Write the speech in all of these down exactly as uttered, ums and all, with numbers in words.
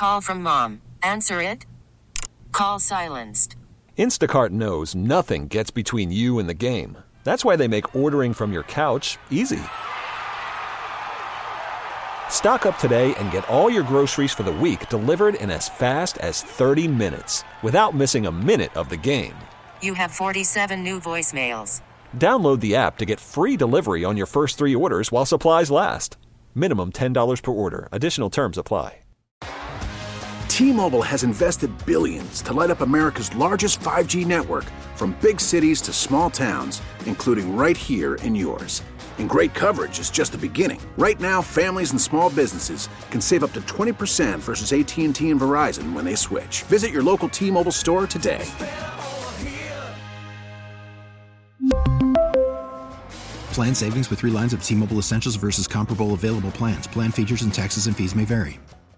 Call from mom. Answer it. Call silenced. Instacart knows nothing gets between you and the game. That's why they make ordering from your couch easy. Stock up today and get all your groceries for the week delivered in as fast as thirty minutes without missing a minute of the game. You have forty-seven new voicemails. Download the app to get free delivery on your first three orders while supplies last. Minimum ten dollars per order. Additional terms apply. T-Mobile has invested billions to light up America's largest five G network, from big cities to small towns, including right here in yours. And great coverage is just the beginning. Right now, families and small businesses can save up to twenty percent versus A T and T and Verizon when they switch. Visit your local T-Mobile store today. Plan savings with three lines of T-Mobile Essentials versus comparable available plans. Plan features and taxes and fees may vary.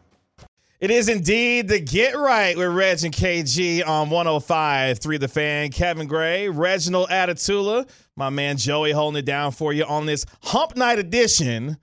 It is indeed the Get Right with Reg and K G on one oh five point three The Fan. Kevin Gray, Reginald Atatula, my man Joey holding it down for you on this Hump Night edition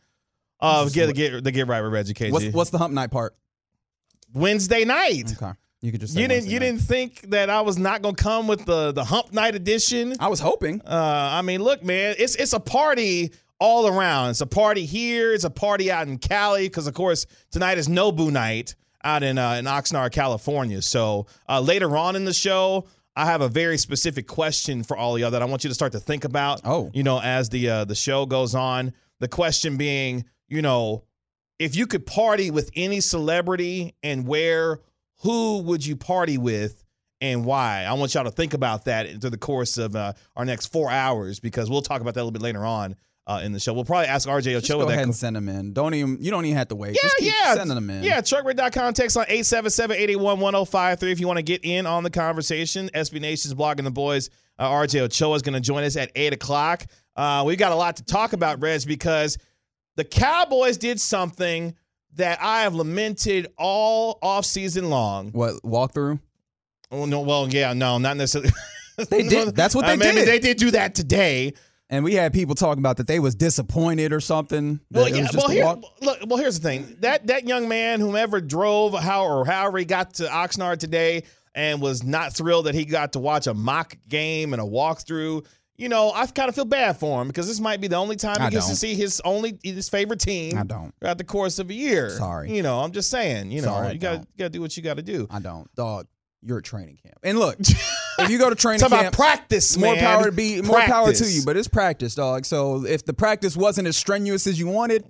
of Get, Get, the Get Right with Reg and K G. What's, what's the Hump Night part? Wednesday night. Okay. You could just say you didn't Wednesday you night. didn't think that I was not gonna come with the the Hump Night edition? I was hoping. Uh, I mean, look, man, it's it's a party all around. It's a party here. It's a party out in Cali because, of course, tonight is Nobu night out in uh, in Oxnard, California. So uh, later on in the show, I have a very specific question for all of y'all that I want you to start to think about. Oh, you know, as the uh, the show goes on. The question being, you know, if you could party with any celebrity and where, who would you party with and why? I want y'all to think about that through the course of uh, our next four hours because we'll talk about that a little bit later on uh, in the show. We'll probably ask R J Just Ochoa go that. ahead and send them in. Don't even. You don't even have to wait. Yeah, Just keep yeah. sending them in. Yeah, truck red dot com, text on eight seven seven, eight eight one, one oh five three if you want to get in on the conversation. S B Nation's Blogging the Boys. Uh, R J Ochoa is going to join us at eight o'clock. Uh, we've got a lot to talk about, Reg, because the Cowboys did something that I have lamented all offseason long. What, walkthrough? Oh, no, well, yeah, no, not necessarily. They did. That's what they I mean, did. They did do that today. And we had people talking about that they was disappointed or something. Well, That it yeah, was just well, a here, walk. look, well, here's the thing. That that young man, whomever drove how or however he got to Oxnard today and was not thrilled that he got to watch a mock game and a walkthrough, you know, I kind of feel bad for him because this might be the only time he I gets don't. to see his only his favorite team. I don't. Throughout the course of a year. Sorry. You know, I'm just saying, you know, Sorry, I you got don't. to do what you got to do. I don't. Dog, you're at training camp. And look, if you go to training Talk camp, about practice, more man. power to be more power to Practice. you, but it's practice, dog. So if the practice wasn't as strenuous as you wanted,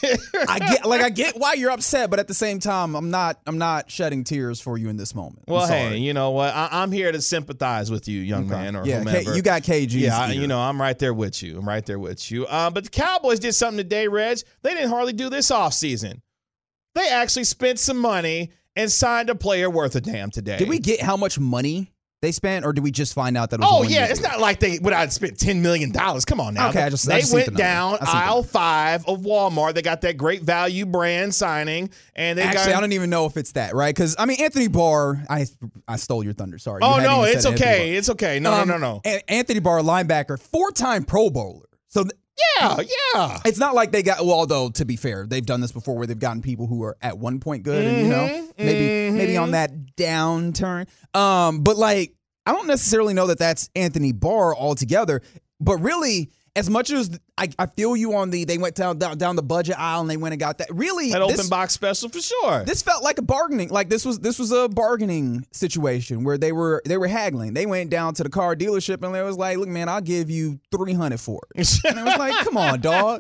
I get like I get why you're upset, but at the same time, I'm not I'm not shedding tears for you in this moment. I'm Well, sorry. hey, you know what? I, I'm here to sympathize with you, young Okay. man, or yeah, whomever. K, you got K G's Yeah, I, ear. you know, I'm right there with you. I'm right there with you. Uh, but the Cowboys did something today, Reg. They didn't hardly do this offseason. They actually spent some money and signed a player worth a damn today. Did we get how much money they spent, or did we just find out that it was? Oh, a one-year yeah. It's deal? not like they would have spent ten million dollars. Come on now. Okay, I just- they I just seen went the number. down I seen the aisle number. five of Walmart. They got that great value brand signing. and they Actually, got, I don't even know if it's that, right? Because I mean, Anthony Barr. I I stole your thunder. Sorry. You Oh, hadn't no. even It's said Anthony okay. Barr. It's okay. No, Um, no, no, no. An- Anthony Barr, linebacker, four-time Pro Bowler. So th- Yeah, yeah. it's not like they got. Well, although to be fair, they've done this before, where they've gotten people who are at one point good, and you know, Mm-hmm, maybe maybe on that downturn. Um, but like, I don't necessarily know that that's Anthony Barr altogether. But really, as much as I, I feel you on the, they went down, down down the budget aisle and they went and got that. Really, That this- open box special for sure. This felt like a bargaining, like this was this was a bargaining situation where they were they were haggling. They went down to the car dealership and they was like, "Look, man, I'll give you three hundred for it." And it was like, "Come on, dog,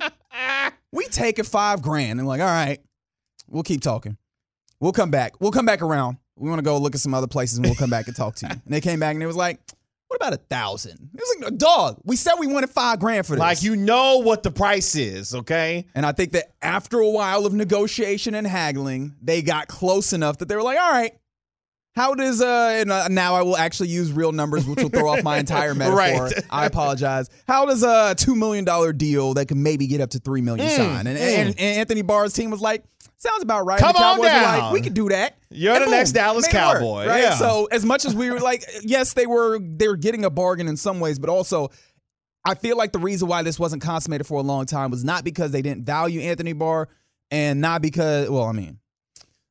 we take it five grand." And like, all right, we'll keep talking. We'll come back. We'll come back around. We want to go look at some other places and we'll come back and talk to you. And they came back and it was like, "What about a thousand?" It was like, "Dog, we said we wanted five grand for this." Like, you know what the price is, okay? And I think that after a while of negotiation and haggling, they got close enough that they were like, all right, how does, uh, and uh, now I will actually use real numbers, which will throw off my entire metaphor. Right. I apologize. How does a two million dollars deal that can maybe get up to three million dollars sign? And, and, and Anthony Barr's team was like, sounds about right. Come And the Cowboys on were down. like, we could do that. You're And the boom, next Dallas made it work, Cowboy. right? Yeah. So as much as we were like, yes, they were, they were getting a bargain in some ways, but also I feel like the reason why this wasn't consummated for a long time was not because they didn't value Anthony Barr and not because, well, I mean,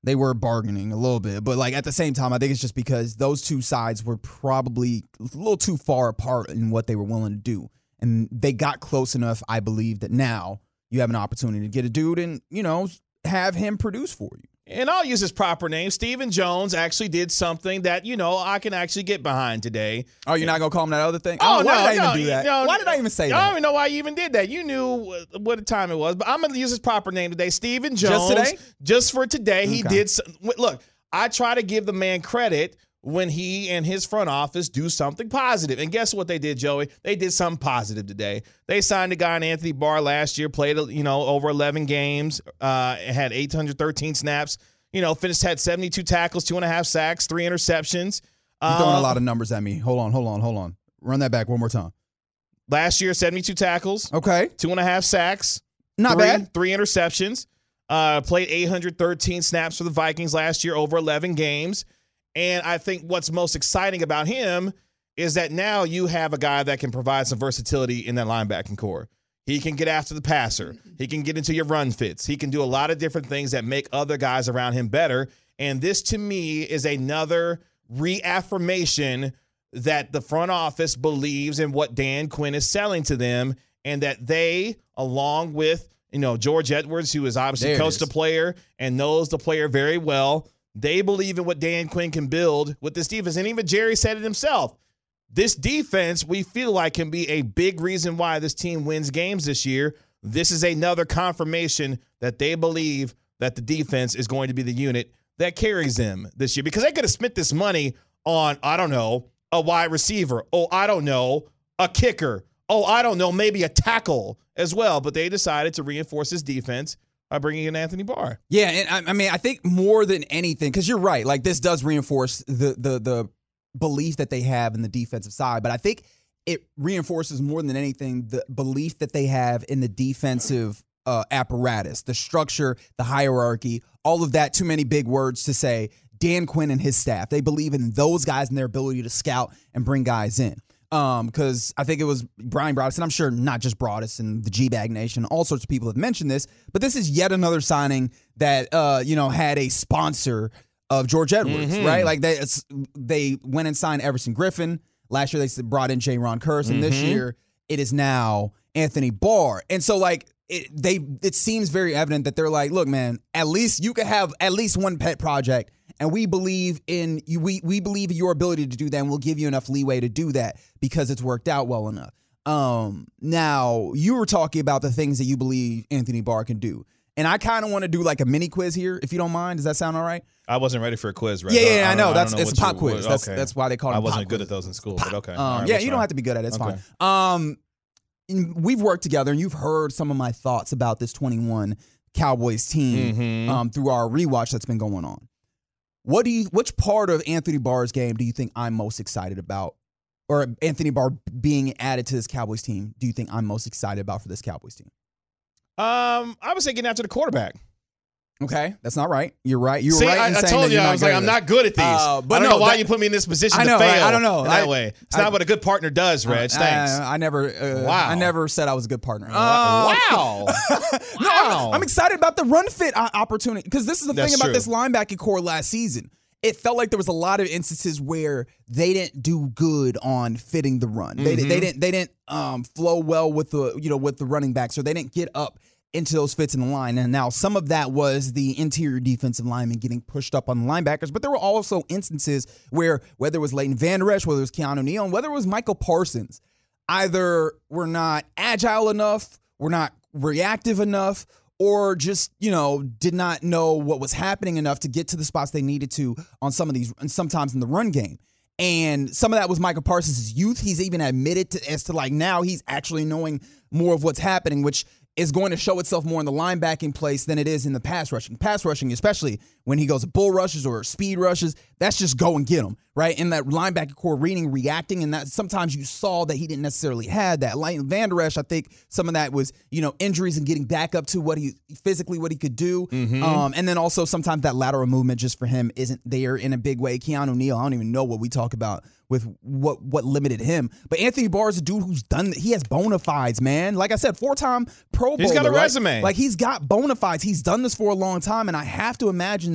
They were bargaining a little bit, but like at the same time, I think it's just because those two sides were probably a little too far apart in what they were willing to do. And they got close enough, I believe, that now you have an opportunity to get a dude and, you know, have him produce for you. And I'll use his proper name. Stephen Jones actually did something that, you know, I can actually get behind today. Oh, you're not going to call him that other thing? Oh, oh no, why did I no, even do that? No, why did I even say I that? don't even know why you even did that. You knew what time it was. But I'm going to use his proper name today. Stephen Jones. Just today? Just for today. He Okay. did some, look, I try to give the man credit when he and his front office do something positive. And guess what they did, Joey? They did something positive today. They signed a guy in Anthony Barr last year, played, you know, over eleven games, uh, had eight hundred thirteen snaps, you know, finished, had seventy-two tackles, two and a half sacks, three interceptions. You're throwing Um, a lot of numbers at me. Hold on, hold on, hold on. Run that back one more time. Last year, seventy-two tackles, Okay. two and a half sacks, Not three, bad. three interceptions. Uh, played eight hundred thirteen snaps for the Vikings last year, over eleven games. And I think what's most exciting about him is that now you have a guy that can provide some versatility in that linebacking core. He can get after the passer. He can get into your run fits. He can do a lot of different things that make other guys around him better. And this, to me, is another reaffirmation that the front office believes in what Dan Quinn is selling to them, and that they, along with, you know, George Edwards, who has obviously There it coached is. the player and knows the player very well, they believe in what Dan Quinn can build with this defense. And even Jerry said it himself. This defense, we feel like, can be a big reason why this team wins games this year. This is another confirmation that they believe that the defense is going to be the unit that carries them this year. Because they could have spent this money on, I don't know, a wide receiver. Oh, I don't know, a kicker. Oh, I don't know, maybe a tackle as well. But they decided to reinforce this defense by bringing in Anthony Barr. Yeah, and I, I mean, I think more than anything, because you're right, like this does reinforce the the the belief that they have in the defensive side, but I think it reinforces more than anything the belief that they have in the defensive uh, apparatus, the structure, the hierarchy, all of that. Too many big words to say. Dan Quinn and his staff, they believe in those guys and their ability to scout and bring guys in. Um, because I think it was Brian Broaddus, and I'm sure not just Broaddus and the G-Bag Nation, all sorts of people have mentioned this, but this is yet another signing that, uh, you know, had a sponsor of George Edwards, Mm-hmm. right? Like they they went and signed Everson Griffin. Last year they brought in J-Ron Curse, and this Mm-hmm. year it is now Anthony Barr. And so like it, they, it seems very evident that they're like, look, man, at least you could have at least one pet project, and we believe in you. We we believe in your ability to do that, and we'll give you enough leeway to do that because it's worked out well enough. Um, now you were talking about the things that you believe Anthony Barr can do, and I kind of want to do like a mini quiz here, if you don't mind. Does that sound all right? I wasn't ready for a quiz, right? Yeah, yeah, I don't- know. don't That's know it's a what pop you- quiz. what- That's okay. that's why they call it. I pop wasn't good quiz. at those in school, Pop. but okay. Um, All right, yeah, we'll you don't try. have to be good at it. It's Okay. fine. Um, we've worked together, and you've heard some of my thoughts about this twenty-one Cowboys team Mhm. um, through our rewatch that's been going on. What do you? Which part of Anthony Barr's game do you think I'm most excited about, or Anthony Barr being added to this Cowboys team? Do you think I'm most excited about for this Cowboys team? Um, I was thinking after the quarterback. Okay, that's not right. You're right. You were See, right I, in I saying told that you, you're I not was good like, at I'm it. not good at these. Uh, but I don't no, know why that- you put me in this position I to know, fail. right? I don't know. in that I- way. It's I- not what a good partner does, Reg. Uh, Thanks. I, I never. Uh, Wow. I never said I was a good partner. Uh, wow. No, Wow. I'm, I'm excited about the run fit uh, opportunity because this is the That's thing about true. this linebacking core last season. It felt like there was a lot of instances where they didn't do good on fitting the run. They, Mm-hmm. they didn't they didn't um, flow well with the you know with the running backs, or they didn't get up into those fits in the line. And now some of that was the interior defensive linemen getting pushed up on the linebackers, but there were also instances where whether it was Leighton Vander Esch, whether it was Keanu Neal, and whether it was Michael Parsons, either we're not agile enough, we're not reactive enough, or just, you know, did not know what was happening enough to get to the spots they needed to on some of these, and sometimes in the run game. And some of that was Michael Parsons' youth. He's even admitted to, as to like now he's actually knowing more of what's happening, which is going to show itself more in the linebacking place than it is in the pass rushing. Pass rushing, especially when he goes to bull rushes or speed rushes, that's just go and get him, right? In that linebacker core, reading, reacting, and that sometimes you saw that he didn't necessarily have that. Like Vander Esch, I think some of that was, you know, injuries and getting back up to what he physically what he could do. Mm-hmm. Um, and then also sometimes that lateral movement just for him isn't there in a big way. Keanu Neal, I don't even know what we talk about with what what limited him. But Anthony Barr is a dude who's done, he has bona fides, man. Like I said, four-time Pro Bowler. He's got a right? resume. Like he's got bona fides. He's done this for a long time, and I have to imagine that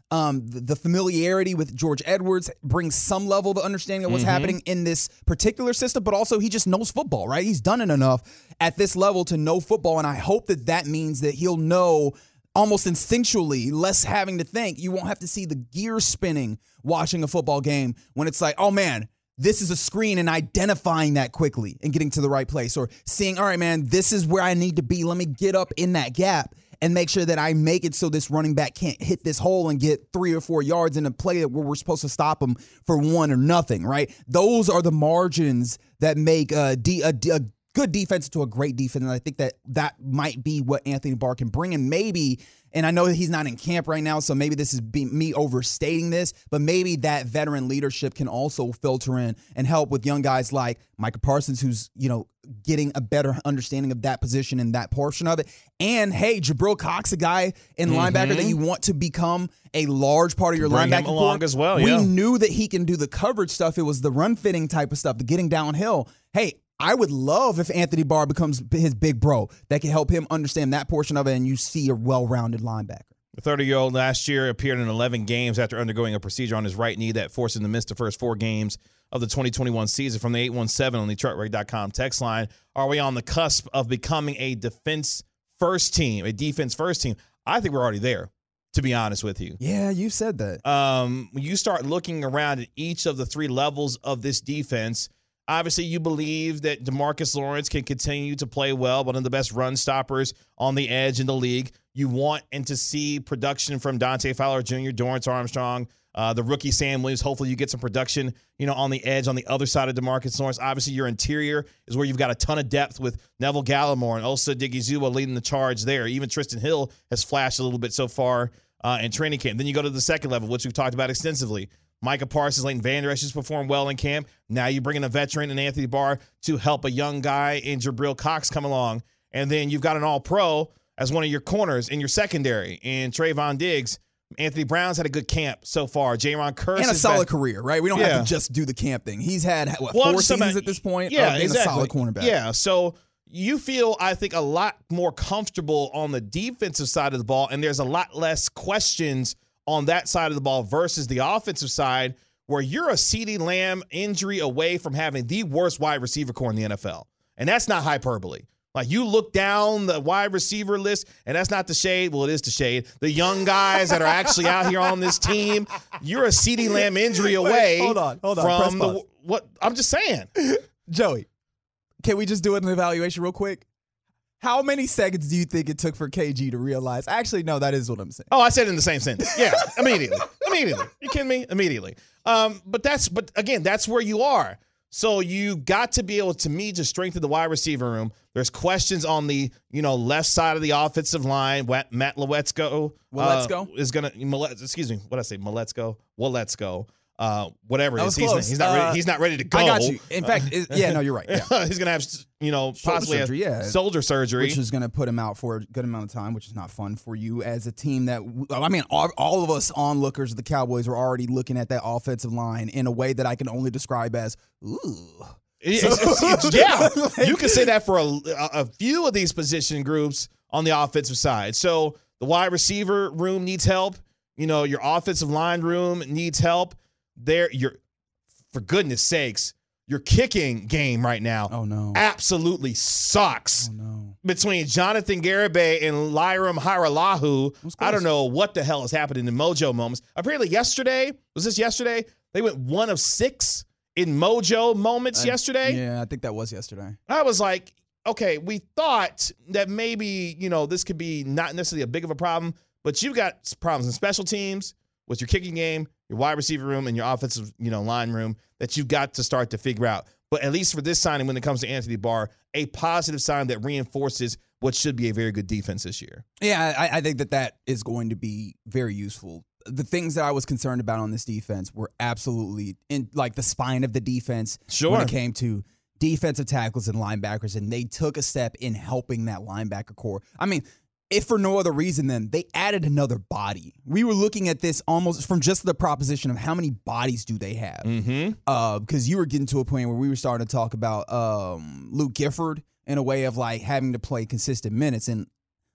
Um, the, the familiarity with George Edwards brings some level of understanding of what's mm-hmm. happening in this particular system, but also he just knows football, right? He's done it enough at this level to know football, and I hope that that means that he'll know almost instinctually, less having to think. You won't have to see the gears spinning watching a football game when it's like, oh, man, this is a screen, and identifying that quickly and getting to the right place, or seeing, all right, man, this is where I need to be. Let me get up in that gap and make sure that I make it so this running back can't hit this hole and get three or four yards in a play where we're supposed to stop him for one or nothing, right? Those are the margins that make a, de- a, de- a good defense to a great defense, and I think that that might be what Anthony Barr can bring. And maybe, and I know that he's not in camp right now, so maybe this is be- me overstating this, but maybe that veteran leadership can also filter in and help with young guys like Micah Parsons, who's, you know, getting a better understanding of that position and that portion of it. And, hey, Jabril Cox, a guy in mm-hmm. linebacker that you want to become a large part of your Bring linebacker him along core. as well, we yeah. knew that he can do the coverage stuff. It was the run-fitting type of stuff, the getting downhill. Hey, I would love if Anthony Barr becomes his big bro that can help him understand that portion of it, and you see a well-rounded linebacker. The thirty-year-old last year appeared in eleven games after undergoing a procedure on his right knee that forced him to miss the first four games of the twenty twenty-one season. From the eight one seven on the Detroit Ray dot com text line, are we on the cusp of becoming a defense-first team, a defense-first team? I think we're already there, to be honest with you. Yeah, you said that. Um, when you start looking around at each of the three levels of this defense, obviously you believe that DeMarcus Lawrence can continue to play well, one of the best run stoppers on the edge in the league. You want and to see production from Dante Fowler Junior, Dorrance Armstrong, uh, the rookie Sam Williams. Hopefully you get some production, you know, on the edge on the other side of DeMarcus Lawrence. Obviously your interior is where you've got a ton of depth with Neville Gallimore and Osa Odighizuwa leading the charge there. Even Tristan Hill has flashed a little bit so far uh, in training camp. Then you go to the second level, which we've talked about extensively. Micah Parsons, Leighton Vander Esch has performed well in camp. Now you bring in a veteran in Anthony Barr to help a young guy in Jabril Cox come along. And then you've got an all-pro as one of your corners in your secondary in Trayvon Diggs. Anthony Brown's had a good camp so far. Jaron Kearse and a is solid back. career, right? We don't yeah. have to just do the camp thing. He's had, what, well, four seasons about, at this point yeah, of being exactly. a solid cornerback. Yeah, so you feel, I think, a lot more comfortable on the defensive side of the ball, and there's a lot less questions on that side of the ball versus the offensive side, where you're a CeeDee Lamb injury away from having the worst wide receiver core in the N F L. And that's not hyperbole. Like, you look down the wide receiver list, and that's not the shade. Well, it is the shade. The young guys that are actually out here on this team, you're a CeeDee Lamb injury away. Wait, hold on, hold on. From the, what I'm just saying. Joey, can we just do an evaluation real quick? How many seconds do you think it took for K G to realize? Actually, no, that is what I'm saying. Oh, I said it in the same sentence. Yeah, immediately. Immediately. You kidding me? Immediately. Um, but that's, but again, that's where you are. So you got to be able, to me, to strengthen the wide receiver room. There's questions on the, you know, left side of the offensive line. Matt Waletzko, Waletzko? uh, is going to, excuse me, what did I say? Waletzko? Waletzko. Uh, whatever it is, he's, close. he's not ready. Uh, He's not ready to go. I got you. In fact, it, yeah, no, you're right. Yeah. He's gonna have, you know, Shoulder possibly surgery, a yeah. shoulder surgery, which is going to put him out for a good amount of time, which is not fun for you as a team that, I mean, all, all of us onlookers of the Cowboys are already looking at that offensive line in a way that I can only describe as, ooh. It's, it's, it's, yeah, like, you can say that for a, a few of these position groups on the offensive side. So the wide receiver room needs help. You know, your offensive line room needs help. There, you're, for goodness sakes, your kicking game right now, oh no, absolutely sucks. Oh no, between Jonathan Garibay and Lyram Hiralahu, I don't know what the hell is happening in Mojo moments. Apparently, yesterday was this yesterday? They went one of six in Mojo moments uh, yesterday. Yeah, I think that was yesterday. I was like, okay, we thought that maybe, you know, this could be not necessarily a big of a problem, but you've got problems in special teams with your kicking game, your wide receiver room, and your offensive, you know, line room that you've got to start to figure out. But at least for this signing, when it comes to Anthony Barr, a positive sign that reinforces what should be a very good defense this year. Yeah, I, I think that that is going to be very useful. The things that I was concerned about on this defense were absolutely in like the spine of the defense sure. when it came to defensive tackles and linebackers, and they took a step in helping that linebacker core. I mean, if for no other reason than they added another body. We were looking at this almost from just the proposition of how many bodies do they have. Mm-hmm. Uh, because you were getting to a point where we were starting to talk about um, Luke Gifford in a way of like having to play consistent minutes. And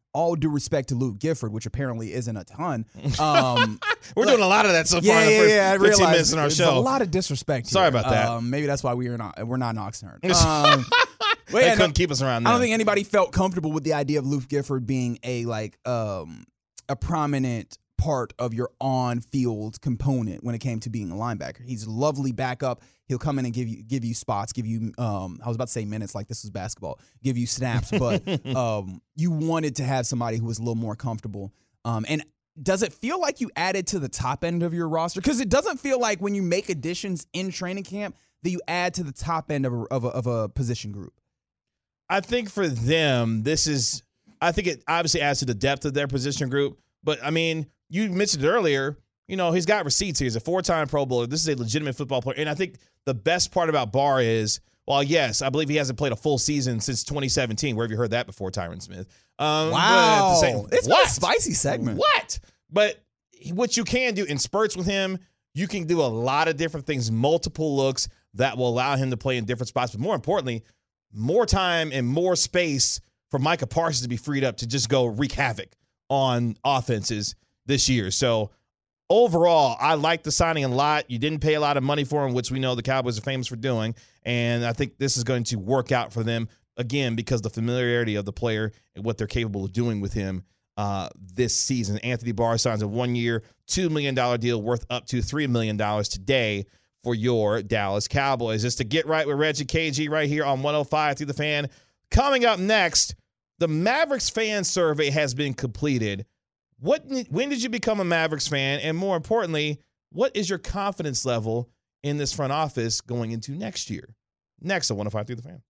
all due respect to Luke Gifford, which apparently isn't a ton. Um, We're like, doing a lot of that so far yeah, in the yeah, first yeah, I fifteen realize minutes in our there's show. a lot of disrespect here. Sorry about that. Um, maybe that's why we are not we're not Oxnard. Um, but they yeah, couldn't no, keep us around I there. don't think anybody felt comfortable with the idea of Luke Gifford being a like um, a prominent part of your on-field component when it came to being a linebacker. He's a lovely backup. He'll come in and give you give you spots, give you um, I was about to say minutes like this was basketball, give you snaps, but um, you wanted to have somebody who was a little more comfortable. Um, and does it feel like you added to the top end of your roster? Because it doesn't feel like when you make additions in training camp that you add to the top end of a, of a, of a position group. I think for them, this is, I think it obviously adds to the depth of their position group. But, I mean, you mentioned it earlier, you know, he's got receipts here. He's a four-time Pro Bowler. This is a legitimate football player. And I think the best part about Barr is, well, yes, I believe he hasn't played a full season since twenty seventeen. Where have you heard that before, Tyron Smith? Um, Wow. Same, It's been what? a spicy segment. What? But what you can do in spurts with him, you can do a lot of different things, multiple looks that will allow him to play in different spots. But more importantly, more time and more space for Micah Parsons to be freed up to just go wreak havoc on offenses this year. So overall, I like the signing a lot. You didn't pay a lot of money for him, which we know the Cowboys are famous for doing. And I think this is going to work out for them, again, because the familiarity of the player and what they're capable of doing with him uh, this season. Anthony Barr signs a one-year, two million dollars deal worth up to three million dollars today for your Dallas Cowboys. It's to Get Right with Reggie K G right here on one oh five through the Fan. Coming up next, the Mavericks fan survey has been completed. What? When did you become a Mavericks fan? And more importantly, what is your confidence level in this front office going into next year? Next on one oh five through the Fan.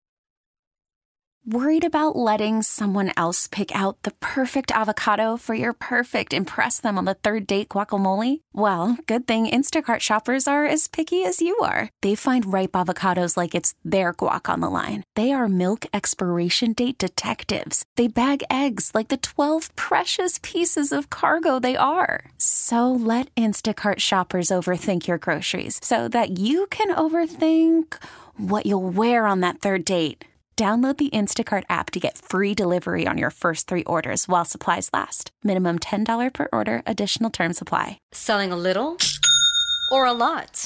Worried about letting someone else pick out the perfect avocado for your perfect impress them on the third date guacamole? Well, good thing Instacart shoppers are as picky as you are. They find ripe avocados like it's their guac on the line. They are milk expiration date detectives. They bag eggs like the twelve precious pieces of cargo they are. So let Instacart shoppers overthink your groceries so that you can overthink what you'll wear on that third date. Download the Instacart app to get free delivery on your first three orders while supplies last. Minimum ten dollars per order. Additional terms apply. Selling a little or a lot?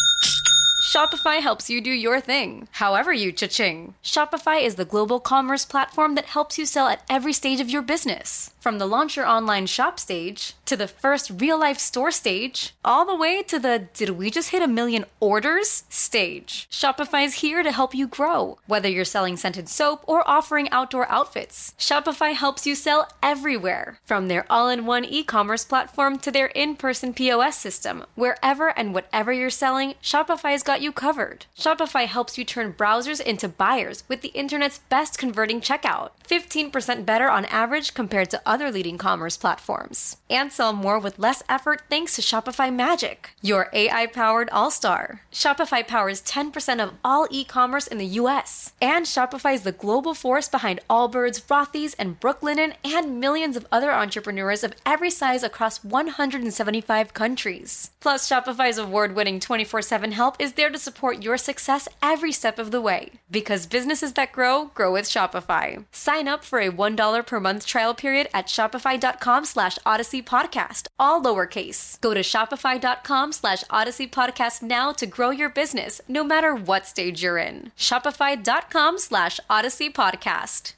Shopify helps you do your thing, however you cha-ching. Shopify is the global commerce platform that helps you sell at every stage of your business. From the launch your online shop stage, to the first real-life store stage, all the way to the did we just hit a million orders stage. Shopify is here to help you grow. Whether you're selling scented soap or offering outdoor outfits, Shopify helps you sell everywhere. From their all-in-one e-commerce platform to their in-person P O S system, wherever and whatever you're selling, Shopify's got you covered. Shopify helps you turn browsers into buyers with the internet's best converting checkout. fifteen percent better on average compared to other leading commerce platforms. And sell more with less effort thanks to Shopify Magic, your A I-powered all-star. Shopify powers ten percent of all e-commerce in the U S. And Shopify is the global force behind Allbirds, Rothy's, and Brooklinen, and millions of other entrepreneurs of every size across one hundred seventy-five countries. Plus, Shopify's award-winning twenty-four seven help is there to support your success every step of the way. Because businesses that grow, grow with Shopify. Sign up for a one dollar per month trial period at shopify.com slash Odyssey Podcast, all lowercase. Go to shopify.com slash Odyssey Podcast now to grow your business, no matter what stage you're in. Shopify.com slash Odyssey Podcast.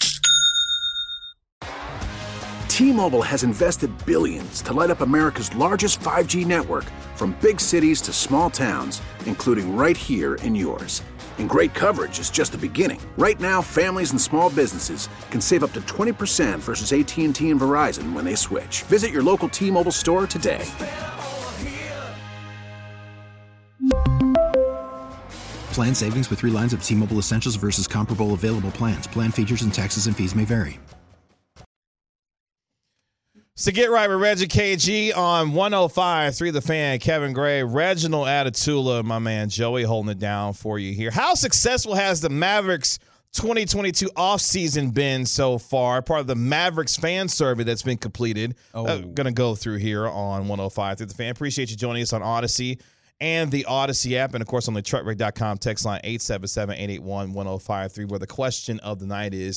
T-Mobile has invested billions to light up America's largest five G network, from big cities to small towns, including right here in yours. And great coverage is just the beginning. Right now, families and small businesses can save up to twenty percent versus A T and T and Verizon when they switch. Visit your local T-Mobile store today. Plan savings with three lines of T-Mobile Essentials versus comparable available plans. Plan features and taxes and fees may vary. So Get Right with Reggie K G on one oh five three The Fan. Kevin Gray, Reginald Atatula, my man Joey holding it down for you here. How successful has the Mavericks twenty twenty-two offseason been so far? Part of the Mavericks fan survey that's been completed. Oh. Uh, going to go through here on one oh five through The Fan. Appreciate you joining us on Odyssey and the Odyssey app, and, of course, on the truck rig dot com text line eight seven seven, eight eight one, one oh five three, where the question of the night is,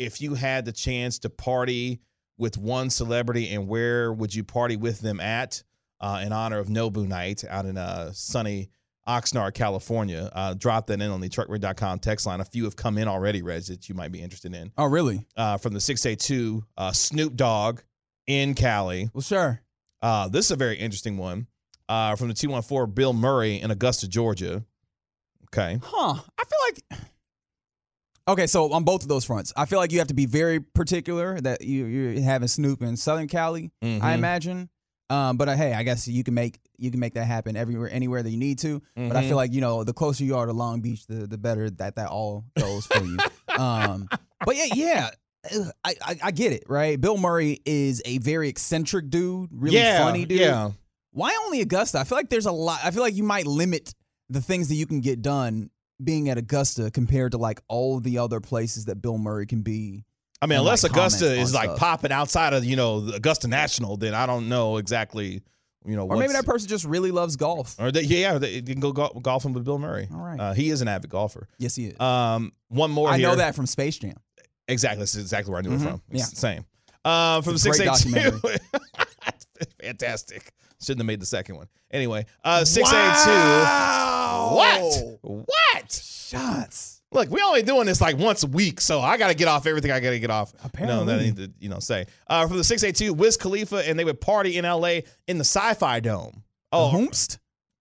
if you had the chance to party with one celebrity, and where would you party with them at uh, in honor of Nobu Night out in uh, sunny Oxnard, California? Uh, drop that in on the truck radio dot com text line. A few have come in already, Reg, that you might be interested in. Oh, really? Uh, from the six eight two, uh, Snoop Dogg in Cali. Well, sure. Uh, this is a very interesting one. Uh, from the two one four, Bill Murray in Augusta, Georgia. Okay. Huh. I feel like... Okay, so on both of those fronts, I feel like you have to be very particular that you, you're having Snoop in Southern Cali, Mm-hmm. I imagine. Um, but uh, hey, I guess you can make you can make that happen everywhere, anywhere that you need to. Mm-hmm. But I feel like, you know, the closer you are to Long Beach, the the better that that all goes for you. Um, but yeah, yeah, I, I I get it, right? Bill Murray is a very eccentric dude, really yeah, funny dude. Yeah. Why only Augusta? I feel like there's a lot. I feel like you might limit the things that you can get done being at Augusta compared to like all the other places that Bill Murray can be. I mean, and, unless like, Augusta comment is on like stuff. popping outside of, you know, the Augusta National, then I don't know exactly, you know, Or maybe what's- that person just really loves golf. Or they, yeah, they, you can go go- golfing with Bill Murray. All right. Uh, he is an avid golfer. Yes, he is. Um, one more I here. know that from Space Jam. Exactly. This is exactly where I knew Mhm. it from. It's Yeah. the same. Um, from the It's a six great eight two. Fantastic. Shouldn't have made the second one. Anyway, uh, six eight two. What? What? Shots. Look, we only doing this like once a week, so I got to get off everything I got to get off. Apparently. No, that I need to, you know, say. Uh, from the six eight two, Wiz Khalifa, and they would party in L A in the Sci-Fi Dome. Oh, Oh, Hoomst?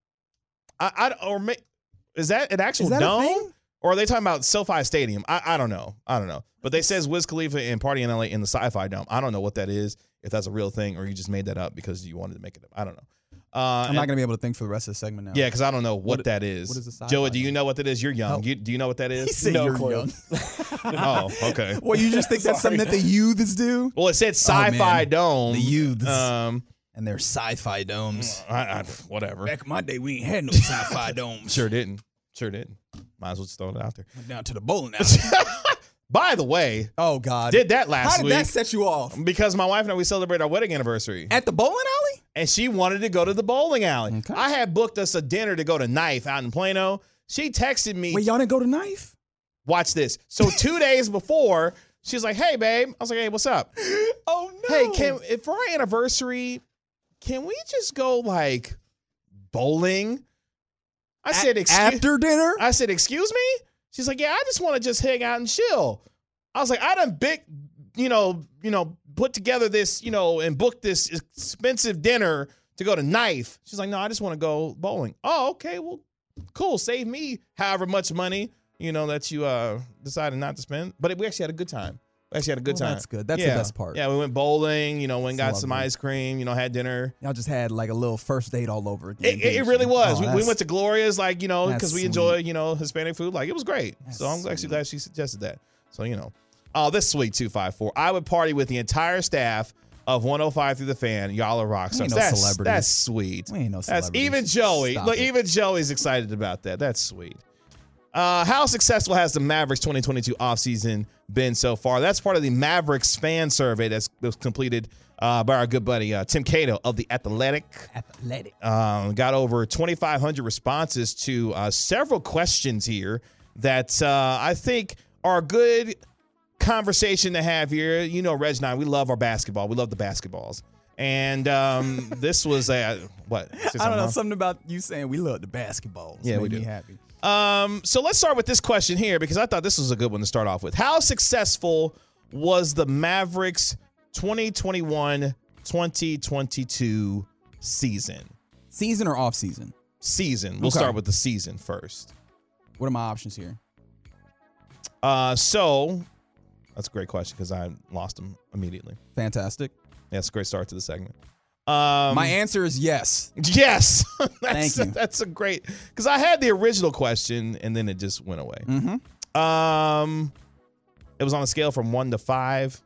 I, I, or may, is that an actual Is that a dome? thing? Or are they talking about SoFi Stadium? I, I don't know. I don't know. But they says Wiz Khalifa and Party in L A in the Sci-Fi Dome. I don't know what that is, if that's a real thing, or you just made that up because you wanted to make it up. I don't know. Uh, I'm and- not going to be able to think for the rest of the segment now. Yeah, because I don't know what, What- that is. what is a Sci-Fi Joey, do you Dome? know what that is? You're young. No. You, do you know what that He is? said No you're clue. young. Oh, okay. Well, you just think that's something that the youths do? Well, it said Oh, man. Sci-Fi Dome. The youths. Um, And they're sci-fi domes. I, I, whatever. Back in my day, we ain't had no sci-fi domes. Sure didn't. Sure didn't. Might as well just throw it out there. Went down to the bowling alley. By the way, Oh, God. did that last How did week that set you off? because my wife and I, we celebrate our wedding anniversary. At the bowling alley? And she wanted to go to the bowling alley. Okay. I had booked us a dinner to go to Knife out in Plano. She texted me, Wait, y'all didn't go to Knife? watch this. So two days before, she's like, hey, babe. I was like, hey, what's up? Oh, no. Hey, can if for our anniversary, can we just go like bowling? I said, excuse After dinner? I said, excuse me? She's like, yeah, I just want to just hang out and chill. I was like, I done big, you know, you know, put together this, you know, and booked this expensive dinner to go to Knife. She's like, no, I just want to go bowling. Oh, okay, well, cool. Save me however much money, you know, that you uh decided not to spend. But we actually had a good time. We actually had a good Well, time. that's good. That's the Yeah. best part. Yeah, we went bowling, you know, went and got That's some lovely. ice cream, you know, had dinner. Y'all just had like a little first date all over again. It, it, it really was. Oh, we, we that's- went to Gloria's, like, you know, that's because we sweet. enjoy, you know, Hispanic food. Like, it was great. That's so I'm actually sweet. glad she suggested that. So, you know. Oh, this is sweet, two five four. I would party with the entire staff of one oh five Through the Fan. Y'all are rock We stars. ain't no that's, celebrities. that's sweet. We ain't no That's celebrities. even Joey. Stop Look, it. even Joey's excited about that. That's sweet. Uh, how successful has the Mavericks twenty twenty-two offseason been so far? That's part of the Mavericks fan survey that's was completed uh, by our good buddy uh, Tim Cato of The Athletic. Athletic. Um, got over twenty-five hundred responses to uh, several questions here that uh, I think are a good conversation to have here. You know, Reg and I, we love our basketball. We love the basketballs. And um, this was a, what? Say I don't something know. wrong? Something about you saying we love the basketballs. Yeah, we made do. me happy. Um, so let's start with this question here because I thought this was a good one to start off with. How successful was the Mavericks twenty twenty-one twenty twenty-two season? Season or off season? Season. We'll Okay. start with the season first. What are my options here? Uh, so that's a great question because I lost them immediately. Fantastic. That's a great start to the segment. Um, My answer is yes. yes, that's, Thank you. That's a great because I had the original question and then it just went away. Mm-hmm. Um, it was on a scale from one to five.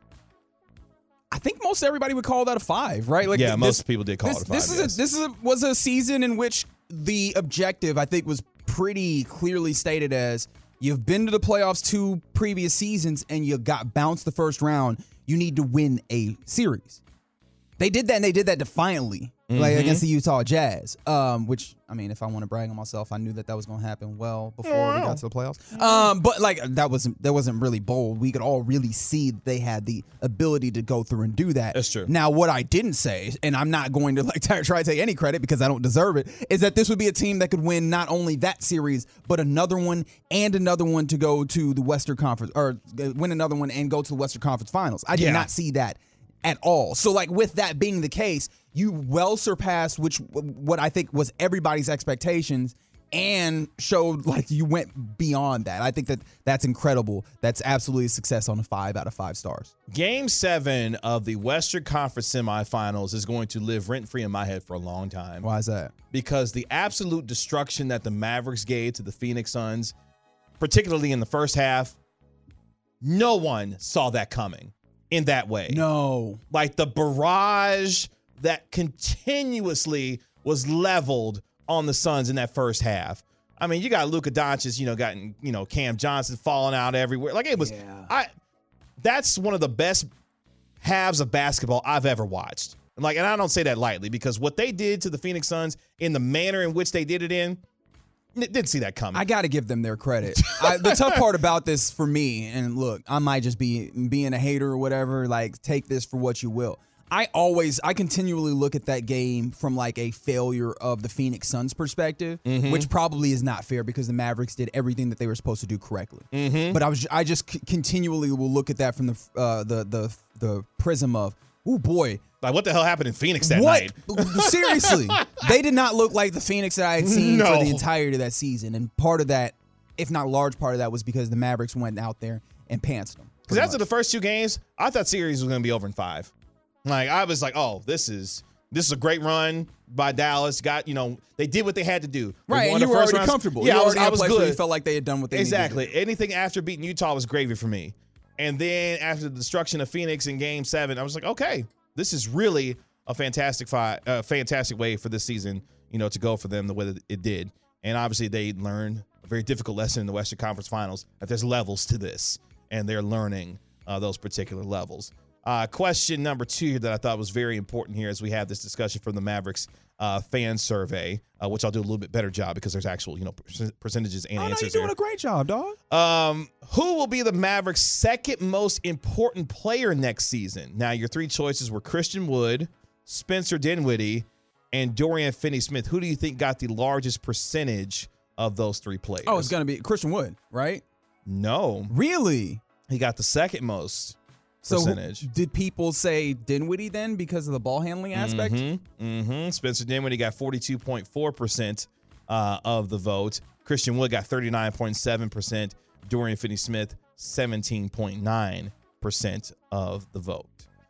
I think most everybody would call that a five, right? Like Yeah, this- most people did call this, it a five, This is yes. a, this is a, was a season in which the objective, I think, was pretty clearly stated as you've been to the playoffs two previous seasons and you got bounced the first round. You need to win a series. They did that, and they did that defiantly, mm-hmm. like against the Utah Jazz. Um, which I mean, if I want to brag on myself, I knew that that was going to happen well before wow. we got to the playoffs. Um, but like that wasn't that wasn't really bold. We could all really see that they had the ability to go through and do that. That's true. Now, what I didn't say, and I'm not going to like try to take any credit because I don't deserve it, is that this would be a team that could win not only that series but another one and another one to go to the Western Conference, or win another one and go to the Western Conference Finals. I did yeah. not see that at all. So, like, with that being the case, you well surpassed which what I think was everybody's expectations and showed like you went beyond that. I think that that's incredible. That's absolutely a success on a five out of five stars. Game seven of the Western Conference semifinals is going to live rent-free in my head for a long time. Why is that? Because the absolute destruction that the Mavericks gave to the Phoenix Suns, particularly in the first half, no one saw that coming. In that way. No. Like the barrage that continuously was leveled on the Suns in that first half. I mean, you got Luka Doncic, you know, gotten, you know, Cam Johnson falling out everywhere. Like it was, yeah. I, that's one of the best halves of basketball I've ever watched. Like, and I don't say that lightly because what they did to the Phoenix Suns in the manner in which they did it in, didn't see that coming. I got to give them their credit. I, the tough part about this for me, and look, I might just be being a hater or whatever, like take this for what you will. I always, I continually look at that game from like a failure of the Phoenix Suns perspective, mm-hmm. which probably is not fair because the Mavericks did everything that they were supposed to do correctly. Mm-hmm. But I was, I just c- continually will look at that from the uh, the the the prism of, oh boy. Like, what the hell happened in Phoenix that what? night? Seriously. They did not look like the Phoenix that I had seen no. for the entirety of that season. And part of that, if not a large part of that, was because the Mavericks went out there and pantsed them. Because after the first two games, I thought series was going to be over in five. Like, I was like, oh, this is this is a great run by Dallas. Got, you know, they did what they had to do. They right, and you were already rounds. comfortable. Yeah, you I was, I was good. You felt like they had done what they exactly. needed to do. Anything after beating Utah was gravy for me. And then after the destruction of Phoenix in game seven, I was like, okay, this is really a fantastic fi- uh, fantastic way for this season, you know, to go for them the way that it did. And obviously they learned a very difficult lesson in the Western Conference Finals that there's levels to this, and they're learning uh, those particular levels. Uh, question number two that I thought was very important here as we have this discussion from the Mavericks uh, fan survey, uh, which I'll do a little bit better job because there's actual, you know, percentages and oh, answers. No, you're doing here. a great job, dog. Um, who will be the Mavericks' second most important player next season? Now, your three choices were Christian Wood, Spencer Dinwiddie, and Dorian Finney-Smith. Who do you think got the largest percentage of those three players? Oh, it's going to be Christian Wood, right? No. Really? He got the second most so percentage. Did people say Dinwiddie then because of the ball handling aspect? Mm-hmm. Mm-hmm. Spencer Dinwiddie got forty-two point four percent uh, of the vote. Christian Wood got thirty-nine point seven percent. Dorian Finney-Smith, seventeen point nine percent of the vote.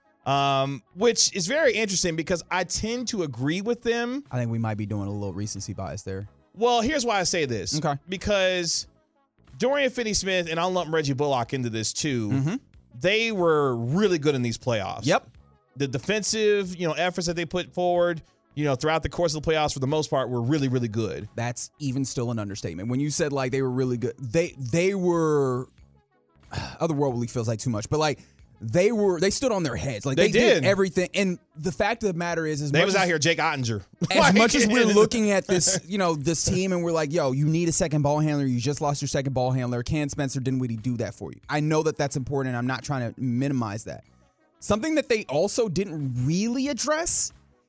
Um, which is very interesting because I tend to agree with them. I think we might be doing a little recency bias there. Well, here's why I say this. Okay. Because Dorian Finney-Smith, and I'll lump Reggie Bullock into this too, mm-hmm. they were really good in these playoffs. Yep. The defensive, you know, efforts that they put forward, you know, throughout the course of the playoffs for the most part were really, really good. That's even still an understatement. When you said like they were really good, they they were otherworldly feels like too much, but like They were. They stood on their heads. Like they, they did. did everything. And the fact of the matter is, as they much was as, out here, Jake Ottinger. As like, much as we're looking at this, you know, this team, and we're like, yo, you need a second ball handler. You just lost your second ball handler. Can Spencer Dinwiddie do that for you? I know that that's important. I'm not trying to minimize that. Something that they also didn't really address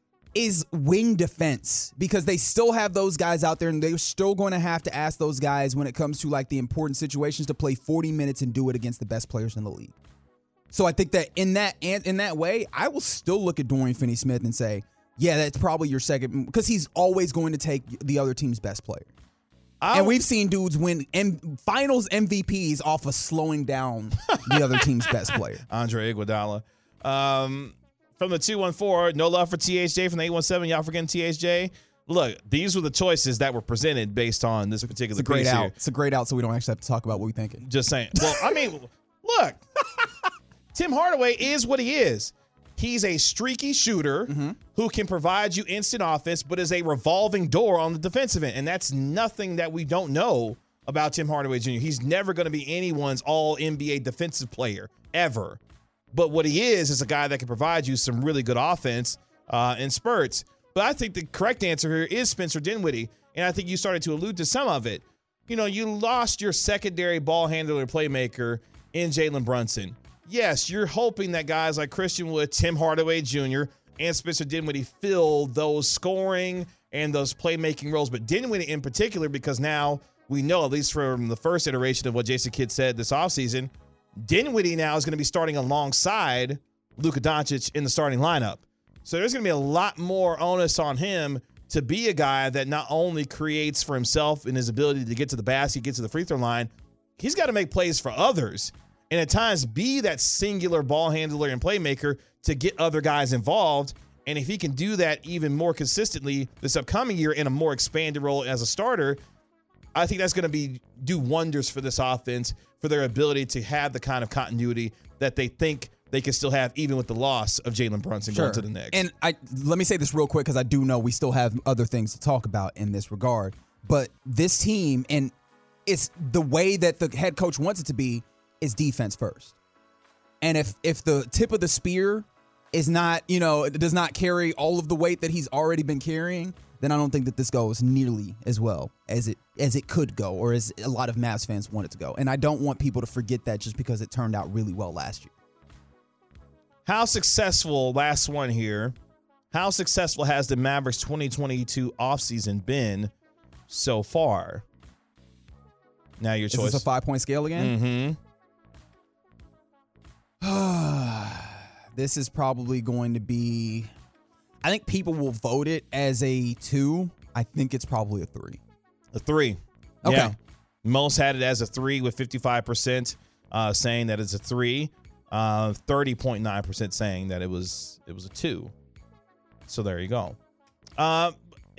is wing defense, because they still have those guys out there, and they're still going to have to ask those guys when it comes to like the important situations to play forty minutes and do it against the best players in the league. So I think that in that in that way, I will still look at Dorian Finney-Smith and say, yeah, that's probably your second, because he's always going to take the other team's best player. I'll, and we've seen dudes win M- finals M V Ps off of slowing down the other team's best player. Andre Iguodala. Um, from the two one four, no love for T H J. From the eight one seven, y'all forgetting T H J? Look, these were the choices that were presented based on this particular it's a great piece out. here. It's a great out, so we don't actually have to talk about what we're thinking. Just saying. Well, I mean, look. Tim Hardaway is what he is. He's a streaky shooter mm-hmm. who can provide you instant offense, but is a revolving door on the defensive end. And that's nothing that we don't know about Tim Hardaway Junior He's never going to be anyone's all N B A defensive player, ever. But what he is is a guy that can provide you some really good offense uh, in spurts. But I think the correct answer here is Spencer Dinwiddie, and I think you started to allude to some of it. You know, you lost your secondary ball handler and playmaker in Jalen Brunson. Yes, you're hoping that guys like Christian Wood, Tim Hardaway Junior, and Spencer Dinwiddie fill those scoring and those playmaking roles. But Dinwiddie in particular, because now we know, at least from the first iteration of what Jason Kidd said this offseason, Dinwiddie now is going to be starting alongside Luka Doncic in the starting lineup. So there's going to be a lot more onus on him to be a guy that not only creates for himself in his ability to get to the basket, get to the free throw line, he's got to make plays for others. And at times be that singular ball handler and playmaker to get other guys involved. And if he can do that even more consistently this upcoming year in a more expanded role as a starter, I think that's going to be do wonders for this offense, for their ability to have the kind of continuity that they think they can still have even with the loss of Jalen Brunson sure. going to the Knicks. And I let me say this real quick because I do know we still have other things to talk about in this regard. But this team, and it's the way that the head coach wants it to be, is defense first. And if if the tip of the spear is not, you know, it does not carry all of the weight that he's already been carrying, then I don't think that this goes nearly as well as it as it could go, or as a lot of Mavs fans want it to go. And I don't want people to forget that just because it turned out really well last year. How successful, last one here, how successful has the Mavericks twenty twenty-two offseason been so far? Now your choice. Is this a five-point scale again? Mm-hmm. This is probably going to be, I think people will vote it as a two. I think it's probably a three. A three. Okay. Yeah. Most had it as a three with fifty-five percent uh, saying that it's a three. Uh, thirty point nine percent saying that it was it was a two. So there you go. Uh,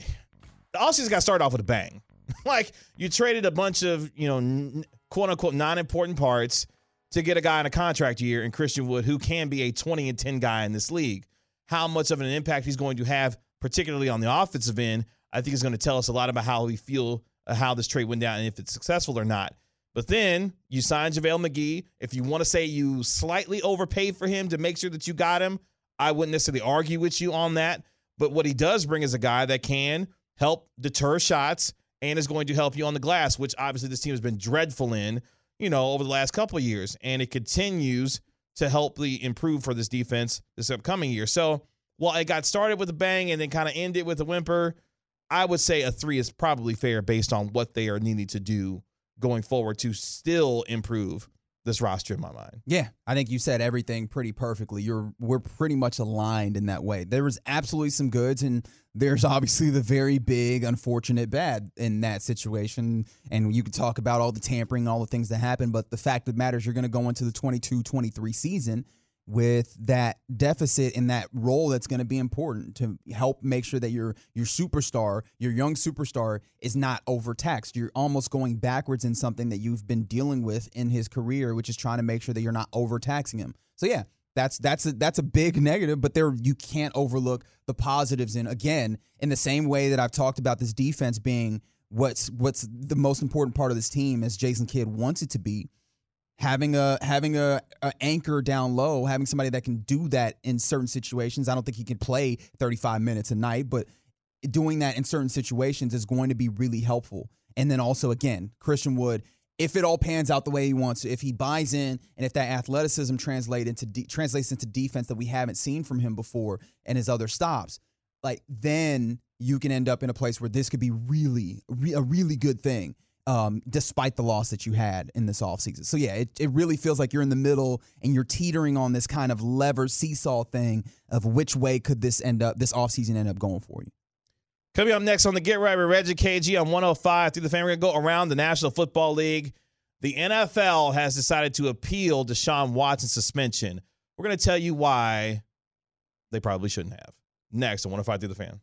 the offseason got started off with a bang. Like, you traded a bunch of, you know, n- quote unquote non-important parts to get a guy on a contract year in Christian Wood, who can be a twenty and ten guy in this league. How much of an impact he's going to have, particularly on the offensive end, I think is going to tell us a lot about how we feel, uh, how this trade went down and if it's successful or not. But then you signed JaVale McGee. If you want to say you slightly overpaid for him to make sure that you got him, I wouldn't necessarily argue with you on that. But what he does bring is a guy that can help deter shots and is going to help you on the glass, which obviously this team has been dreadful in, you know, over the last couple of years. And it continues to help the improve for this defense this upcoming year. So while it got started with a bang and then kind of ended with a whimper, I would say a three is probably fair based on what they are needing to do going forward to still improve this roster in my mind. Yeah, I think you said everything pretty perfectly. You're we're pretty much aligned in that way. There was absolutely some goods, and there's obviously the very big, unfortunate bad in that situation. And you could talk about all the tampering, all the things that happened, but the fact of the matter is you're going to go into the twenty-two twenty-three season with that deficit in that role that's going to be important to help make sure that your your superstar, your young superstar, is not overtaxed. You're almost going backwards in something that you've been dealing with in his career, which is trying to make sure that you're not overtaxing him. So yeah, that's that's a, that's a big negative, but there you can't overlook the positives. And again, in the same way that I've talked about this defense being what's what's the most important part of this team, as Jason Kidd wants it to be. Having a having a, a anchor down low, having somebody that can do that in certain situations. I don't think he can play thirty-five minutes a night, but doing that in certain situations is going to be really helpful. And then also, again, Christian Wood, if it all pans out the way he wants, if he buys in, and if that athleticism translate into de- translates into defense that we haven't seen from him before and his other stops, like then you can end up in a place where this could be really re- a really good thing. Um, despite the loss that you had in this offseason. So, yeah, it, it really feels like you're in the middle and you're teetering on this kind of lever seesaw thing of which way could this end up, this offseason end up going for you. Coming up next on the Get Right with Reggie K G on one oh five through the Fan. We're going to go around the National Football League. The N F L has decided to appeal Deshaun Watson's suspension. We're going to tell you why they probably shouldn't have. Next on one oh five through the Fan.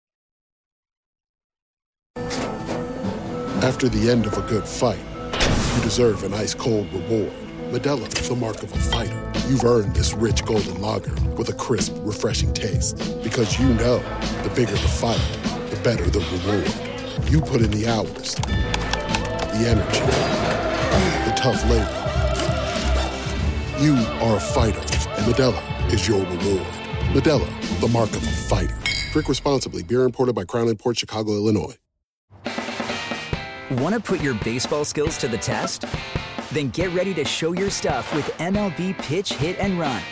After the end of a good fight, you deserve an ice-cold reward. Modelo is the mark of a fighter. You've earned this rich golden lager with a crisp, refreshing taste. Because you know, the bigger the fight, the better the reward. You put in the hours, the energy, the tough labor. You are a fighter, Modelo is your reward. Modelo, the mark of a fighter. Drink responsibly. Beer imported by Crown Imports, Chicago, Illinois. Want to put your baseball skills to the test? Then get ready to show your stuff with M L B Pitch, Hit, and Run.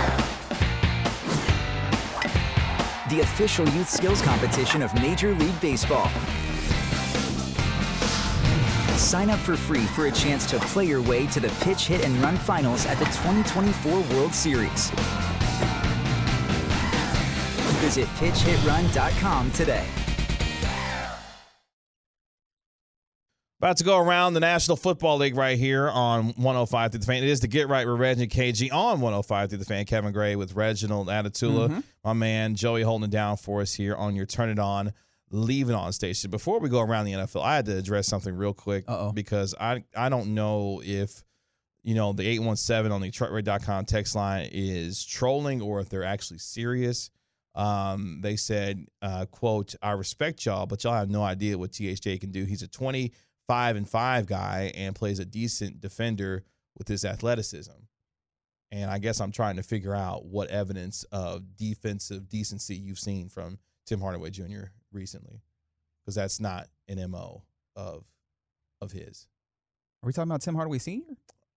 The official youth skills competition of Major League Baseball. Sign up for free for a chance to play your way to the Pitch, Hit, and Run finals at the twenty twenty-four World Series. Visit pitch hit run dot com today. About to go around the National Football League right here on one oh five through the Fan. It is the Get Right with Reggie and K G on one oh five through the Fan. Kevin Gray with Reginald Atatula. Mm-hmm. My man Joey holding it down for us here on your Turn It On, Leave It On station. Before we go around the N F L, I had to address something real quick Uh-oh. because I, I don't know if, you know, the eight one seven on the Detroit Ray dot com text line is trolling or if they're actually serious. Um, they said, uh, quote, I respect y'all, but y'all have no idea what T H J can do. He's a twenty-five and five guy and plays a decent defender with his athleticism. And I guess I'm trying to figure out what evidence of defensive decency you've seen from Tim Hardaway Junior recently, because that's not an M O of of his. Are we talking about Tim Hardaway Senior?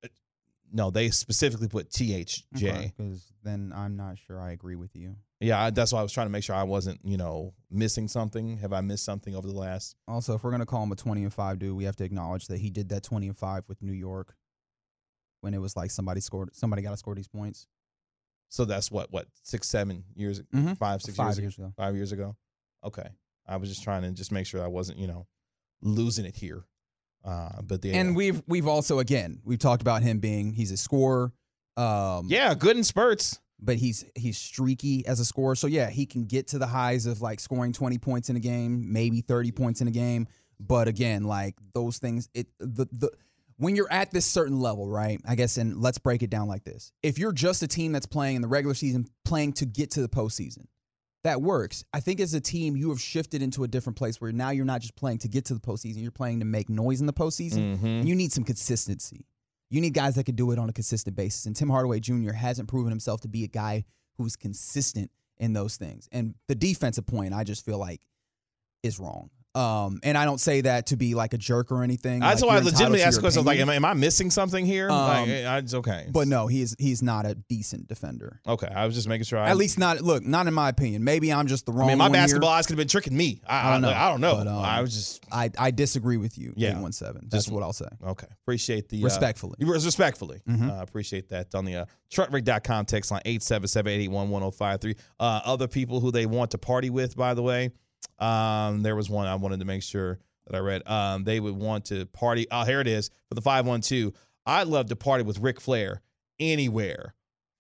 No, they specifically put T H J. Because okay, then I'm not sure I agree with you. Yeah, I, that's why I was trying to make sure I wasn't, you know, missing something. Have I missed something over the last? Also, if we're going to call him a twenty and five dude, we have to acknowledge that he did that twenty and five with New York when it was like somebody scored, somebody got to score these points. So that's what, what, six, seven years, mm-hmm. five, six five years, years ago. ago. Five years ago. Okay. I was just trying to just make sure I wasn't, you know, losing it here. Uh, but the and we've we've also again we've talked about him being he's a scorer. Um, yeah, good in spurts. But he's he's streaky as a scorer. So, yeah, he can get to the highs of, like, scoring twenty points in a game, maybe thirty points in a game. But, again, like, those things, it the the when you're at this certain level, right, I guess, and let's break it down like this. If you're just a team that's playing in the regular season, playing to get to the postseason, that works. I think as a team, you have shifted into a different place where now you're not just playing to get to the postseason. You're playing to make noise in the postseason. Mm-hmm. And you need some consistency. You need guys that can do it on a consistent basis. And Tim Hardaway Junior hasn't proven himself to be a guy who's consistent in those things. And the defensive point, I just feel like, is wrong. Um, and I don't say that to be like a jerk or anything. That's like why I legitimately ask questions like, am am I, am I missing something here? Um, like, it's okay. But no, he's he's not a decent defender. Okay, I was just making sure. I, At least not, look, not in my opinion. Maybe I'm just the wrong I mean, my one basketball here. eyes could have been tricking me. I, I don't know. I, I don't know. But, um, I was just. I, I disagree with you, Yeah. eight one seven. That's Just- what I'll say. Okay. Appreciate the. Respectfully. Uh, respectfully. Mhm. Uh, appreciate that. On the uh, truckrig dot com text line eight seven seven, eight eight one, one oh five three. Uh, other people who they want to party with, by the way. Um, there was one I wanted to make sure that I read. Um, they would want to party. Oh, here it is for the five one two. I'd love to party with Ric Flair anywhere.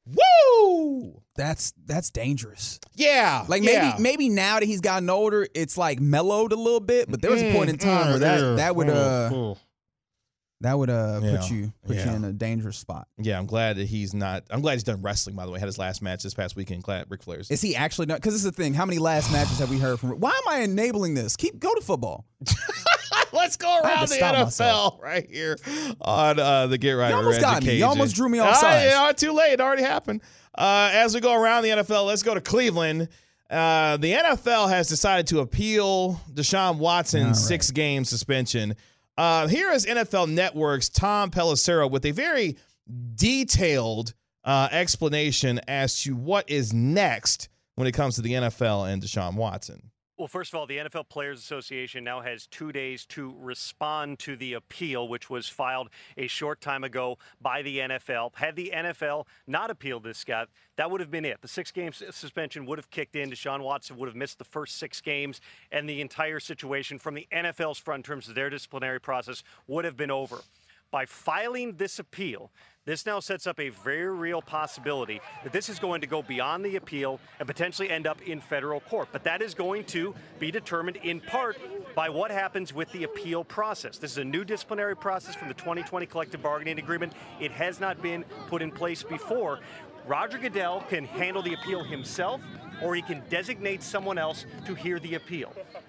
Woo! That's that's dangerous. Yeah. Like maybe yeah. maybe now that he's gotten older, it's like mellowed a little bit. But there was a point in time Mm, where that mm, that would uh mm, mm. that would uh Yeah. put you put you Yeah. in a dangerous spot. Yeah, I'm glad that he's not. I'm glad he's done wrestling, by the way. Had his last match this past weekend. Glad Ric Flair's. Is he actually not? Because this is the thing. How many last matches have we heard from? Why am I enabling this? Keep go to football. Let's go I had around to the stop N F L myself. right here on uh, the Get Right. You almost with got Reggie me. You Cajun. almost drew me off Ah, sides. yeah, too late. It already happened. Uh, as we go around the N F L, let's go to Cleveland. Uh, the N F L has decided to appeal Deshaun Watson's All right. six-game suspension. Uh, here is N F L Network's Tom Pelissero with a very detailed uh, explanation as to what is next when it comes to the N F L and Deshaun Watson. Well, first of all, the N F L Players Association now has two days to respond to the appeal, which was filed a short time ago by the N F L. Had the N F L not appealed this, Scott, that would have been it. The six-game suspension would have kicked in. Deshaun Watson would have missed the first six games, and the entire situation from the N F L's front in terms of their disciplinary process would have been over. By filing this appeal, this now sets up a very real possibility that this is going to go beyond the appeal and potentially end up in federal court. But that is going to be determined in part by what happens with the appeal process. This is a new disciplinary process from the twenty twenty collective bargaining agreement. It has not been put in place before. Roger Goodell can handle the appeal himself, or he can designate someone else to hear the appeal.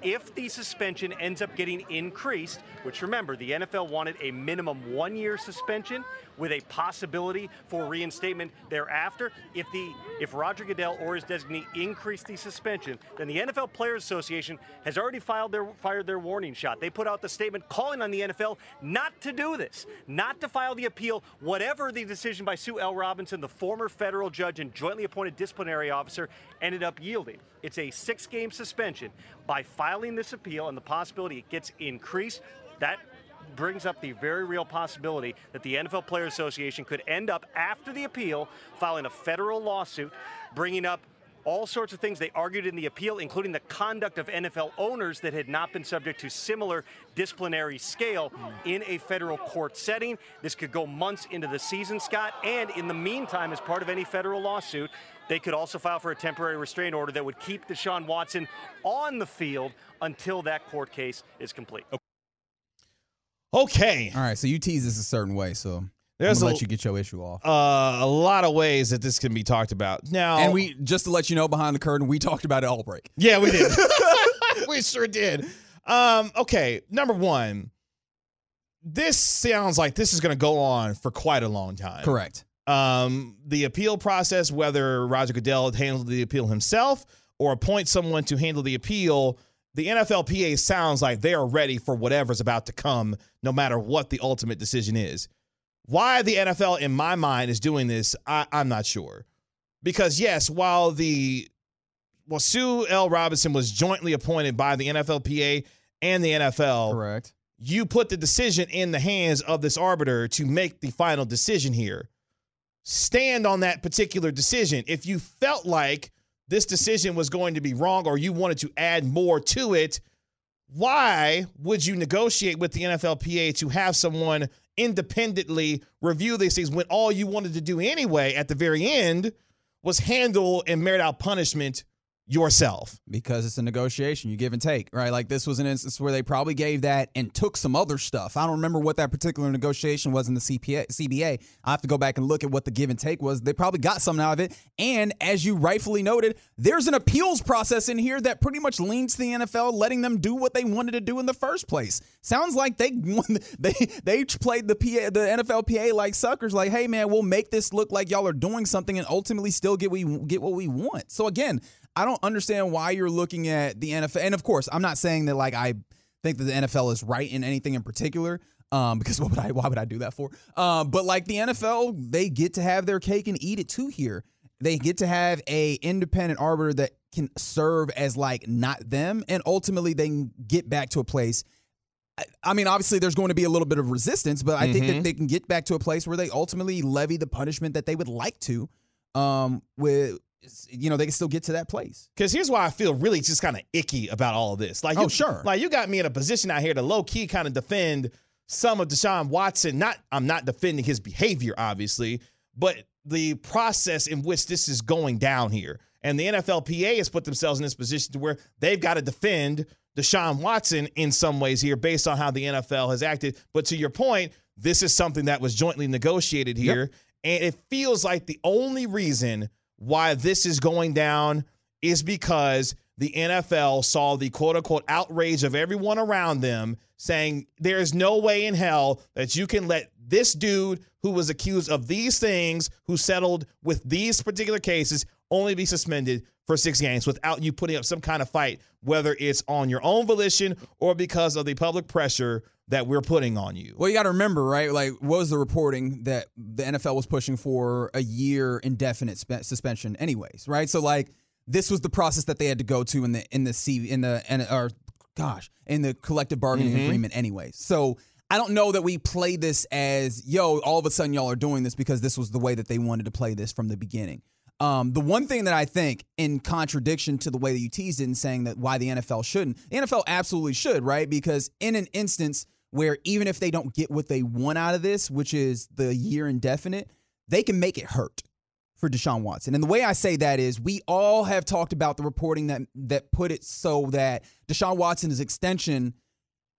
If the suspension ends up getting increased, which remember, the N F L wanted a minimum one-year suspension with a possibility for reinstatement thereafter. If the if Roger Goodell or his designee increase the suspension, then the N F L Players Association has already filed their fired their warning shot. They put out the statement calling on the N F L not to do this, not to file the appeal, whatever the decision by Sue L. Robinson, the former federal judge and jointly appointed disciplinary officer, ended up yielding. It's a six-game suspension. By filing this appeal and the possibility it gets increased, that brings up the very real possibility that the N F L Players Association could end up, after the appeal, filing a federal lawsuit, bringing up all sorts of things they argued in the appeal, including the conduct of N F L owners that had not been subject to similar disciplinary scale in a federal court setting. This could go months into the season, Scott, and in the meantime, as part of any federal lawsuit, they could also file for a temporary restraining order that would keep Deshaun Watson on the field until that court case is complete. Okay. All right, so you tease this a certain way, so There's I'm gonna a, let you get your issue off. Uh, a lot of ways that this can be talked about. Now, and we just to let you know, behind the curtain, we talked about it all break. Yeah, we did. We sure did. Um, okay, number one, this sounds like this is going to go on for quite a long time. Correct. Um, the appeal process, whether Roger Goodell handled the appeal himself or appoint someone to handle the appeal, the N F L P A sounds like they are ready for whatever's about to come, no matter what the ultimate decision is. Why the N F L, in my mind, is doing this, I, I'm not sure. Because, yes, while the well, Sue L. Robinson was jointly appointed by the N F L P A and the N F L. Correct. You put the decision in the hands of this arbiter to make the final decision here. Stand on that particular decision. If you felt like this decision was going to be wrong or you wanted to add more to it, why would you negotiate with the N F L P A to have someone independently review these things when all you wanted to do anyway at the very end was handle and merit out punishment yourself? Because it's a negotiation, you give and take, right? Like this was an instance where they probably gave that and took some other stuff. I don't remember what that particular negotiation was in the C P A, C B A. I have to go back and look at what the give and take was. They probably got something out of it. And as you rightfully noted, there's an appeals process in here that pretty much leans to the N F L, letting them do what they wanted to do in the first place. Sounds like they they they played the P A, the N F L P A like suckers. Like, hey man, we'll make this look like y'all are doing something and ultimately still get we get what we want. So again, I don't understand why you're looking at the N F L. And of course, I'm not saying that like I think that the N F L is right in anything in particular, um, because what would I, why would I do that for? Um, but like the N F L, they get to have their cake and eat it too here. They get to have a independent arbiter that can serve as like not them, and ultimately they can get back to a place. I, I mean, obviously there's going to be a little bit of resistance, but I mm-hmm. think that they can get back to a place where they ultimately levy the punishment that they would like to, um, with. You know, they can still get to that place. Because here's why I feel really just kind of icky about all of this. Like, you, oh, sure. Like, you got me in a position out here to low-key kind of defend some of Deshaun Watson. Not, I'm not defending his behavior, obviously, but the process in which this is going down here. And the N F L P A has put themselves in this position to where they've got to defend Deshaun Watson in some ways here based on how the N F L has acted. But to your point, this is something that was jointly negotiated here. Yep. And it feels like the only reason why this is going down is because the N F L saw the quote-unquote outrage of everyone around them saying there is no way in hell that you can let this dude who was accused of these things, who settled with these particular cases, only be suspended for six games without you putting up some kind of fight, whether it's on your own volition or because of the public pressure that we're putting on you. Well, you got to remember, right? Like, what was the reporting that the N F L was pushing for a year indefinite spe- suspension, anyways, right? So, like, this was the process that they had to go to in the in the C in the and or gosh in the collective bargaining mm-hmm. agreement, anyways. So, I don't know that we play this as yo. All of a sudden, y'all are doing this because this was the way that they wanted to play this from the beginning. Um, the one thing that I think, in contradiction to the way that you teased it and saying that why the N F L shouldn't, the N F L absolutely should, right? Because in an instance where even if they don't get what they want out of this, which is the year indefinite, they can make it hurt for Deshaun Watson. And the way I say that is we all have talked about the reporting that that put it so that Deshaun Watson's extension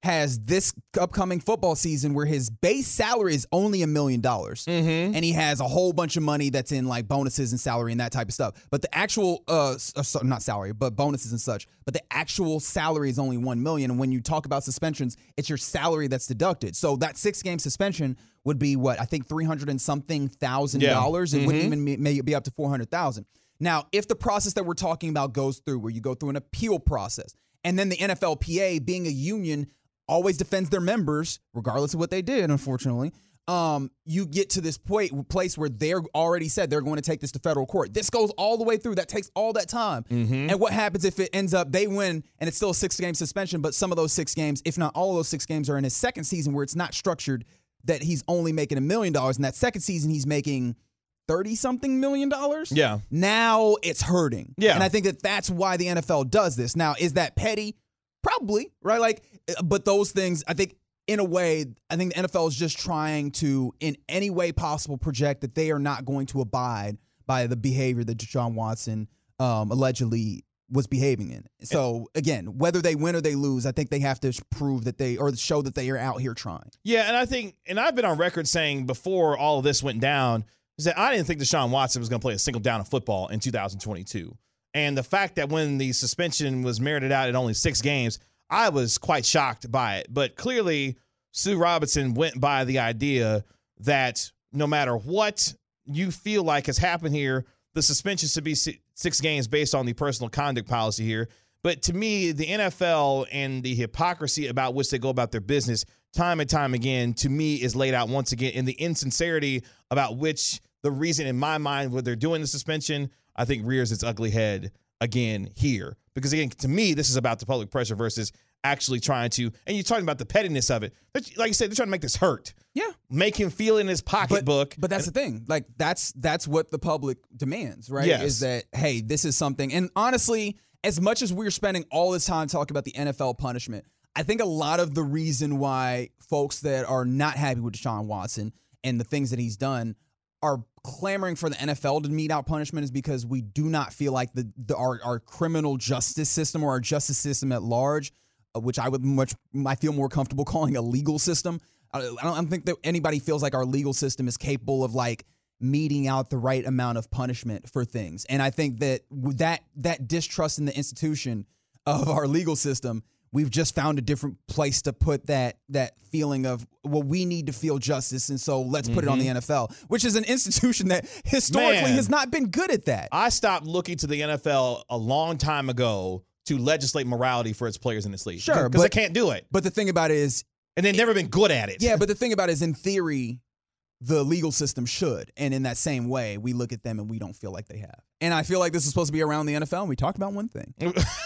has this upcoming football season where his base salary is only a million dollars. And he has a whole bunch of money that's in like bonuses and salary and that type of stuff. But the actual, uh, not salary, but bonuses and such. But the actual salary is only one million dollars. And when you talk about suspensions, it's your salary that's deducted. So that six game suspension would be what? I think three hundred and something thousand dollars. It wouldn't even may be up to four hundred thousand. Now, if the process that we're talking about goes through, where you go through an appeal process, and then the N F L P A, being a union, always defends their members, regardless of what they did, unfortunately, um, you get to this point, place where they're already said they're going to take this to federal court. This goes all the way through. That takes all that time. Mm-hmm. And what happens if it ends up they win and it's still a six-game suspension, but some of those six games, if not all of those six games, are in his second season where it's not structured that he's only making a million dollars. And that second season, he's making thirty-something million dollars? Yeah. Now it's hurting. Yeah. And I think that that's why the N F L does this. Now, is that petty? Probably, right? Like, but those things, I think, in a way, I think the N F L is just trying to, in any way possible, project that they are not going to abide by the behavior that Deshaun Watson um, allegedly was behaving in. So, again, whether they win or they lose, I think they have to prove that they, or show that they are out here trying. Yeah, and I think, and I've been on record saying before all of this went down, is that I didn't think Deshaun Watson was going to play a single down of football in two thousand twenty-two. And the fact that when the suspension was merited out at only six games, I was quite shocked by it. But clearly, Sue Robinson went by the idea that no matter what you feel like has happened here, the suspension should be six games based on the personal conduct policy here. But to me, the N F L and the hypocrisy about which they go about their business time and time again, to me, is laid out once again in the insincerity about which the reason in my mind where they're doing the suspension, I think, rears its ugly head again here. Because, again, to me, this is about the public pressure versus actually trying to, and you're talking about the pettiness of it. Like you said, they're trying to make this hurt. Yeah. Make him feel in his pocketbook. But, but that's the thing. Like, that's that's what the public demands, right? Yes. Is that, hey, this is something. And honestly, as much as we're spending all this time talking about the N F L punishment, I think a lot of the reason why folks that are not happy with Deshaun Watson and the things that he's done are clamoring for the N F L to mete out punishment is because we do not feel like the, the our, our criminal justice system or our justice system at large, uh, which I would much I feel more comfortable calling a legal system. I, I, don't, I don't think that anybody feels like our legal system is capable of like meting out the right amount of punishment for things. And I think that that that distrust in the institution of our legal system, we've just found a different place to put that that feeling of, well, we need to feel justice, and so let's put mm-hmm. it on the N F L, which is an institution that historically Man, has not been good at that. I stopped looking to the N F L a long time ago to legislate morality for its players in this league. Sure. Because they can't do it. But the thing about it is... And they've never been good at it. Yeah, but the thing about it is, in theory, the legal system should. And in that same way, we look at them and we don't feel like they have. And I feel like this is supposed to be around the N F L, and we talked about one thing.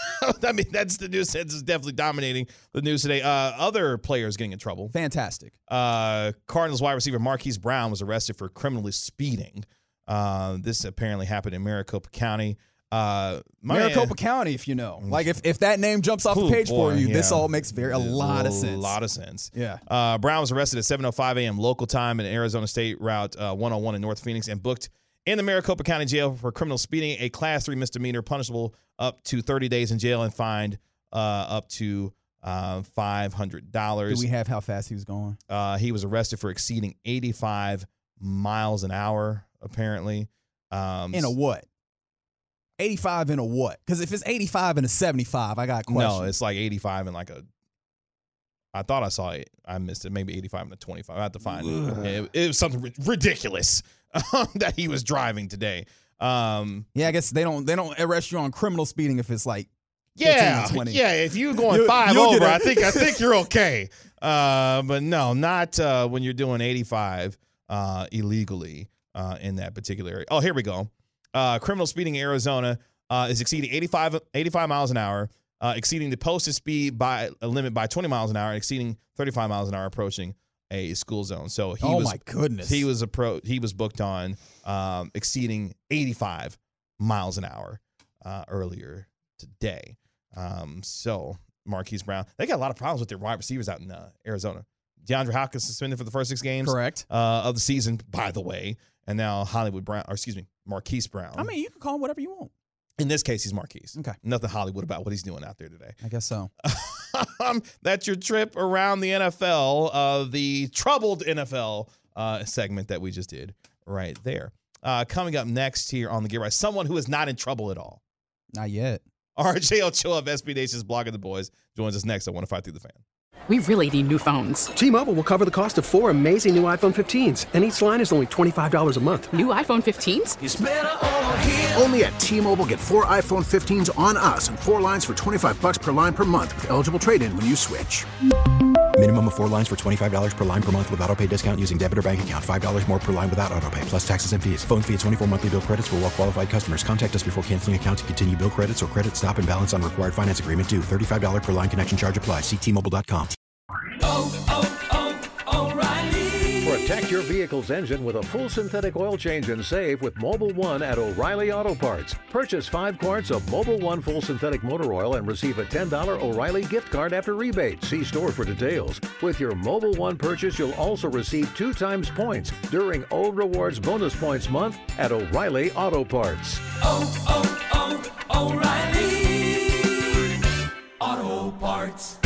I mean, that's the news. It's definitely dominating the news today. Uh, other players getting in trouble. Fantastic. Uh, Cardinals wide receiver Marquise Brown was arrested for criminally speeding. Uh, this apparently happened in Maricopa County. Uh, Maricopa man, County, if you know. Like, if, if that name jumps off Ooh, the page boy, for you, yeah. this all makes very a lot a of sense. A lot of sense. Yeah. Uh, Brown was arrested at seven oh five a.m. local time in Arizona State Route uh, one oh one in North Phoenix and booked in the Maricopa County Jail for criminal speeding, a class three misdemeanor punishable up to thirty days in jail and fined uh, up to uh, five hundred dollars. Do we have how fast he was going? Uh, he was arrested for exceeding eighty-five miles an hour, apparently. Um, in a what? eighty-five in a what? Because if it's eighty-five and a seventy-five, I got questions. No, it's like eighty-five and like a, I thought I saw it. I missed it. Maybe eighty-five and a twenty-five. I have to find it. it. It was something ridiculous that he was driving today. Um, yeah, I guess they don't they don't arrest you on criminal speeding if it's like yeah, twenty. Yeah, if you're going you, five over, I think I think you're okay. Uh, but no, not uh, when you're doing eighty-five uh, illegally uh, in that particular area. Oh, here we go. Uh, criminal speeding in Arizona uh, is exceeding eighty-five, eighty-five miles an hour, uh, exceeding the posted speed by a limit by twenty miles an hour, and exceeding thirty-five miles an hour approaching a school zone. So he oh was, my goodness, he was appro- he was booked on um, exceeding eighty-five miles an hour uh, earlier today. Um, so Marquise Brown, they got a lot of problems with their wide receivers out in uh, Arizona. DeAndre Hopkins suspended for the first six games, correct, uh, of the season, by the way. And now Hollywood Brown, or excuse me, Marquise Brown. I mean, you can call him whatever you want. In this case, he's Marquise. Okay. Nothing Hollywood about what he's doing out there today. I guess so. Um, that's your trip around the N F L, uh, the troubled N F L uh, segment that we just did right there. Uh, coming up next here on the Get Right, someone who is not in trouble at all. Not yet. R J Ochoa of S B Nation's Blogging the Boys joins us next on one oh five Through the Fan. We really need new phones. T-Mobile will cover the cost of four amazing new iPhone fifteens, and each line is only twenty-five dollars a month. New iPhone fifteens? It's better over here. Only at T-Mobile, get four iPhone fifteens on us and four lines for twenty-five dollars per line per month with eligible trade-in when you switch. Minimum of four lines for twenty-five dollars per line per month with autopay discount using debit or bank account. five dollars more per line without autopay, plus taxes and fees. Phone fee at twenty-four monthly bill credits for well-qualified customers. Contact us before canceling account to continue bill credits or credit stop and balance on required finance agreement due. thirty-five dollars per line connection charge applies. See T Mobile dot com. Oh, oh, oh, O'Reilly. Protect your vehicle's engine with a full synthetic oil change and save with Mobil one at O'Reilly Auto Parts. Purchase five quarts of Mobil one full synthetic motor oil and receive a ten dollars O'Reilly gift card after rebate. See store for details. With your Mobil one purchase, you'll also receive two times points during O Rewards Bonus Points Month at O'Reilly Auto Parts. Oh, oh, oh, O'Reilly Auto Parts.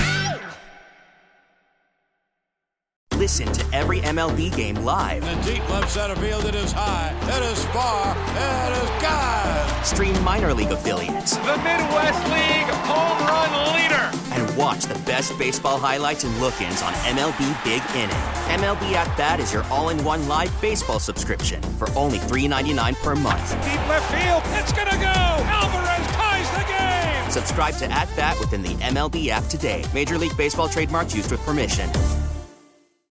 Listen to every M L B game live. In the deep left center field, it is high, it is far, it is gone. Stream minor league affiliates. The Midwest League home run leader. And watch the best baseball highlights and look-ins on M L B Big Inning. M L B At Bat is your all-in-one live baseball subscription for only three dollars and ninety-nine cents per month. Deep left field, it's gonna go. Alvarez ties the game. Subscribe to At Bat within the M L B app today. Major League Baseball trademarks used with permission.